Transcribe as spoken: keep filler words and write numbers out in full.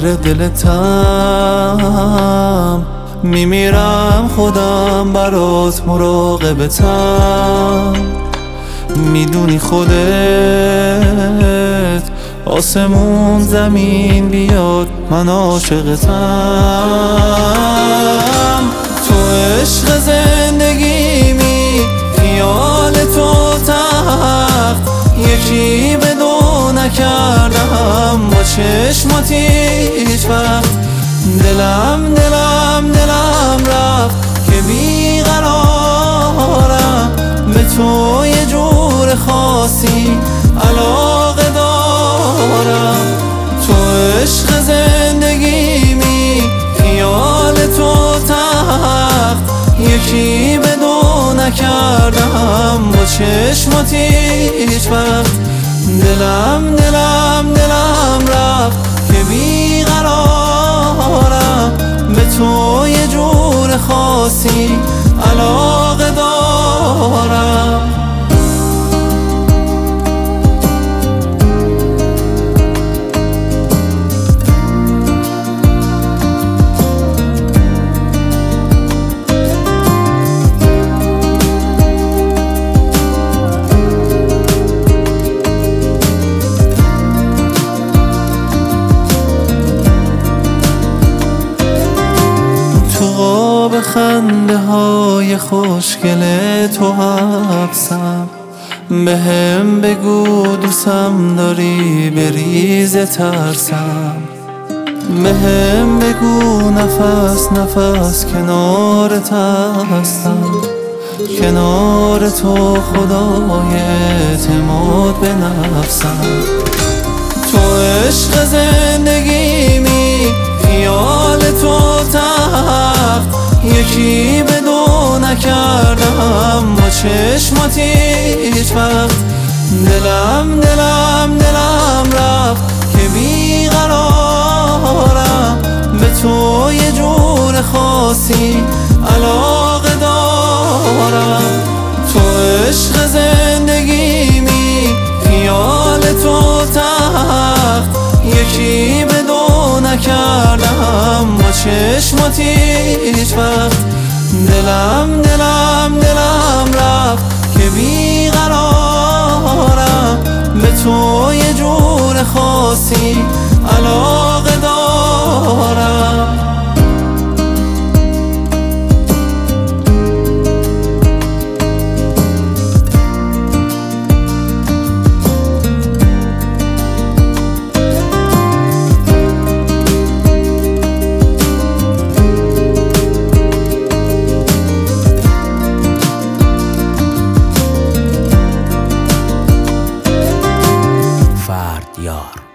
دلتم، میمیرم خودم برات مراقبتم. میدونی خودت آسمون زمین بیاد من عاشقتم. تو عشق زندگیمی، خیال تو تخت، یکی به دو نکردم با چشمات هیچ وقت. دلم دلم دلم رفت که بیقرارم، به تو یه جور خاصی علاقه دارم. تو عشق زندگیمی، خیال تو تخت، یکی به دو نکردم با چشمات هیچ وقت. دلم دلم دلم رفت که بیقرارم، به تو یه جور خاصی علاقه دارم. به خنده های خوشگل تو حبسم، به هم بگو دوستم داری بریز ترسم. به هم بگو نفس نفس کنارت هستم، کنار تو خدای اعتماد به نفسم. تو عشق زندگیمی، خیال تو تخت، یکی به دو نکردم با چشمات هیچ وقت. دلم دلم دلم رفت که بیقرارم، به تو یه جور خاصی علاقه دارم. تو عشق زندگیمی، خیال تو تخت، یکی به دو نکردم با چشمات هیچ وقت. دلم دلم دلم رفت که بیقرارم، به تو یه جور خاصی علاقه دارم. یار